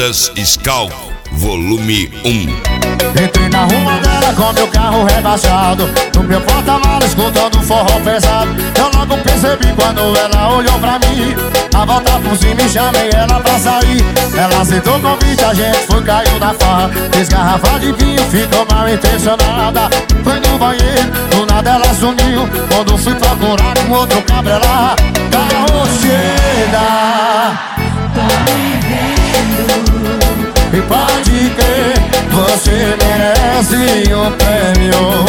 Inéditas Scalp, volume 1. Entrei na rua dela com meu carro rebaixado, no meu porta-malas escutando forró pesado. Eu logo percebi quando ela olhou pra mim. A volta por cima e chamei ela pra sair. Ela aceitou o convite, a gente foi, caiu na farra. Fez garrafa de vinho, ficou mal intencionada. Foi no banheiro, do nada ela sumiu. Quando fui procurar um outro cabra, ela carroceira. Tô me vendo. E pode crer, você merece um prêmio.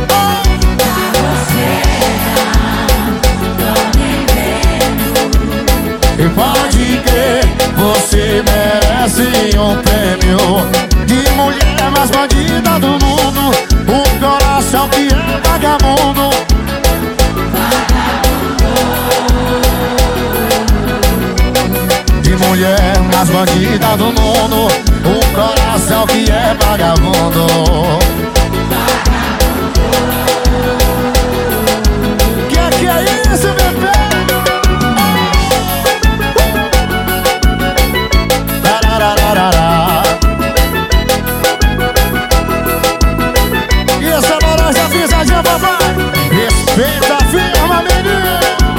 Carroceira, tô me vendo. E pode crer, você merece um prêmio de mulher mais bandida do mundo, um coração que é vagabundo. De mulher mais bandida do mundo, um coração que é vagabundo. Que é isso, bebê? E essa laranja pisadinha, papai? Respeita a firma, menino.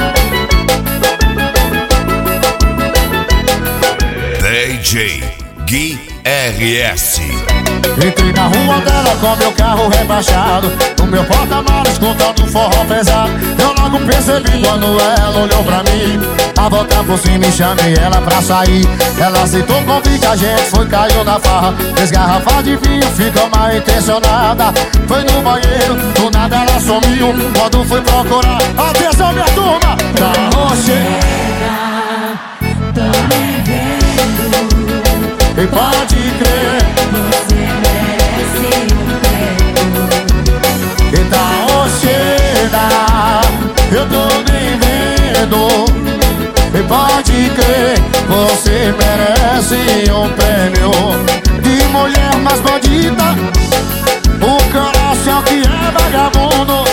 DJ Gui RS. Entrei na rua dela com meu carro rebaixado, no meu porta-malas escutando forró pesado. Eu logo percebi quando ela olhou pra mim. A volta por cima e chamei ela pra sair. Ela aceitou o convite, a gente foi, caiu na farra. Fez garrafa de vinho, ficou mal intencionada. Foi no banheiro, do nada ela sumiu. Quando fui procurar, atenção minha turma, carroceira. Tô me vendo. E pode crer, Você merece um prêmio. e carroceira, eu tô nem vendo. E pode crer, você merece um prêmio de mulher mais bandida, o coração que é vagabundo.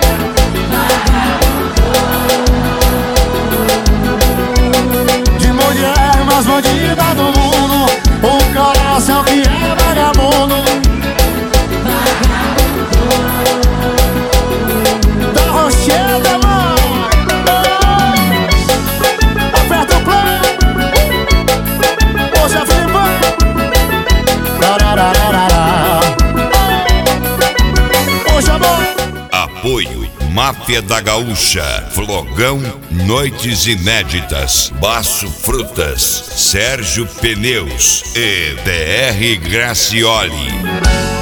De mulher mais bandida do mundo, o coração que é vagabundo. Da Rocheda, mano. Aperta o play. Poxa, Felipe. Poxa, amor. Apoio Máfia da Gaúcha, Flogão, Noites Inéditas, Baço Frutas, Sérgio Pneus e DR Gracioli.